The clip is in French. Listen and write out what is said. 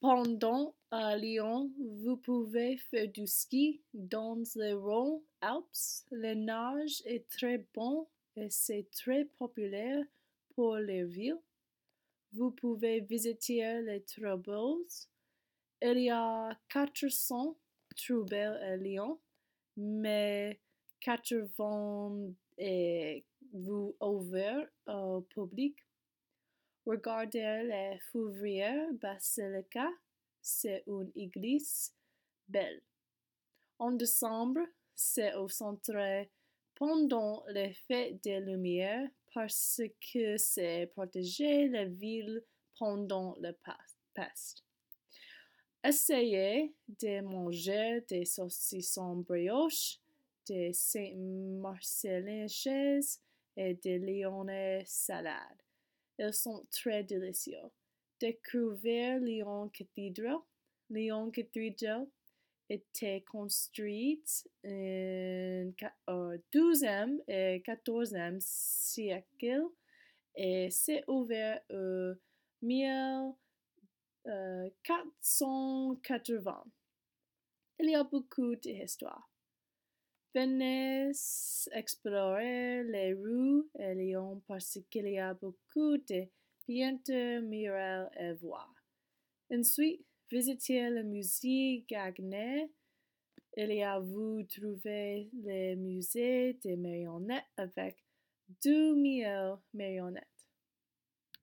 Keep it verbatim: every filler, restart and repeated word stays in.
Pendant à Lyon, vous pouvez faire du ski dans les Rhône-Alpes. La nage est très bon et c'est très populaire pour les villes. Vous pouvez visiter les troubles. Il y a quatre cents troubles à Lyon, mais quatre-vingts est vous ouvert au public. Regardez les Fouvrières Basilica, c'est une église belle. En décembre, c'est au centre pendant les fêtes des Lumières parce que c'est protéger la ville pendant le peste. Essayez de manger des saucissons brioches, des Saint-Marcellin chaises et des lyonnais salades. Ils sont très délicieux. Découvrir Lyon Cathedral. Lyon Cathedral était construite au douzième et quatorzième siècle et s'est ouvert en mille quatre cent quatre-vingts. Il y a beaucoup d'histoires. Venez explorer les rues de Lyon parce qu'il y a beaucoup de peintres murales à voir. Ensuite, visitez le musée Gagné. Il y a vous trouver le musée des marionnettes avec deux mille marionnettes.